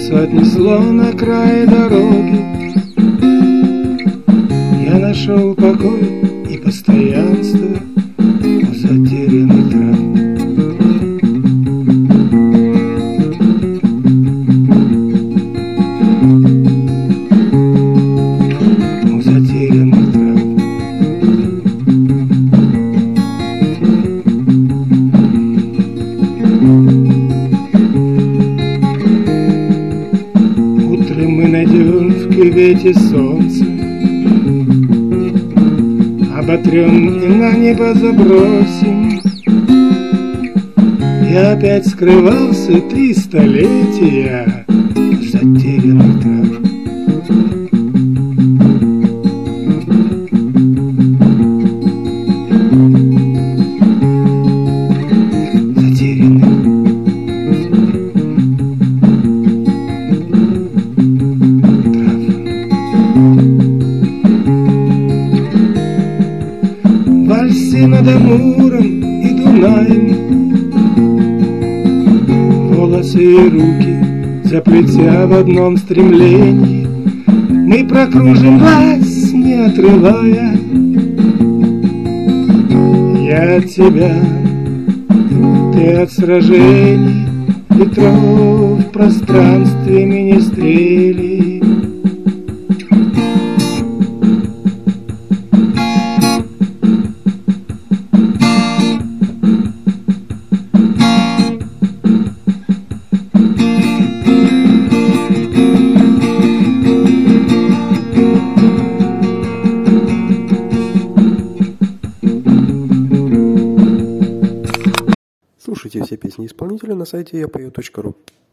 отнесло на край дороги. Я нашел покой и постоянство у затерянных трав. У затерянных трав. Утром мы найдем в кювете солнце, оботрем и на небо забросим. Я опять скрывался 3 столетия в затерянных трав. Вальсы над Амуром и Дунаем, волосы и руки заплетя в одном стремлении, мы прокружим вас, не отрывая. Я от тебя, ты от сражений, ветров в пространстве министрелей. Слушайте все песни исполнителя на сайте yapeo.ru.